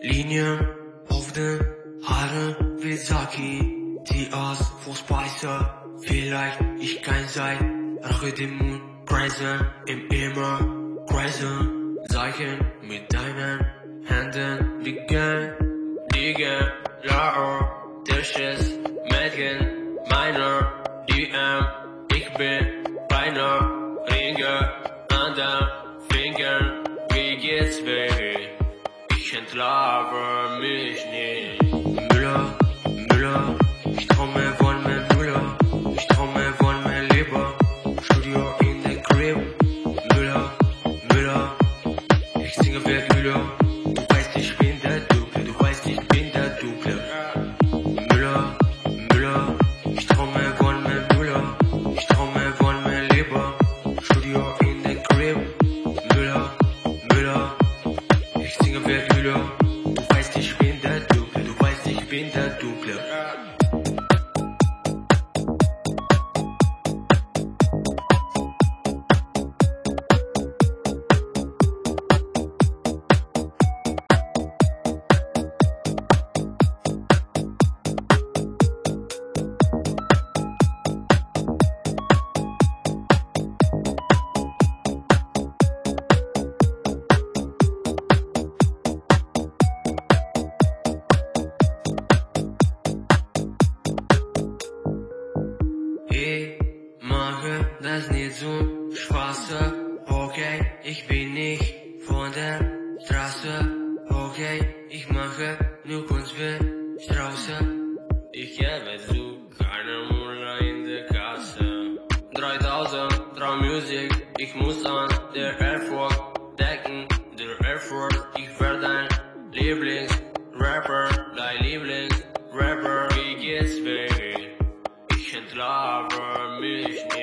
Linien auf den Haaren wie Saki, die aus Fußbeißer, vielleicht ich kein sein, rache den Mund, crazy, im immer crazy, Zeichen mit deinen Händen liegen, lau, Dishes, Mädchen, meiner DM, ich bin beinahe Ringe an den Fingern, wie geht's, Baby? Ich entlave mich nicht. Müller, ich trau mir von mir Müller, ich trau mir von mir lieber. Studio in der Crib, Müller, ich singe wie Müller. Du weißt, ich bin der Duple, du weißt, ich bin der Duple. Müller, ich trau mir von mir Müller, ich trau mir von mir lieber. Studio in der Crib, Müller. Ich singe wie Müller, du weißt, ich bin der Duple, du weißt, ich bin der Duple. Ich mache das nicht so Spaß, okay, ich bin nicht von der Straße, okay, ich mache nur Kunst wie Strauße. Ich gebe zu, keine Muller in der Kasse. 3000 Traummusik, ich muss an der Erfolg decken, der Erfolg, ich werde dein Lieblingsrapper, dein Lieblingsrapper, wie geht's, Baby? Ich entlave mich nicht.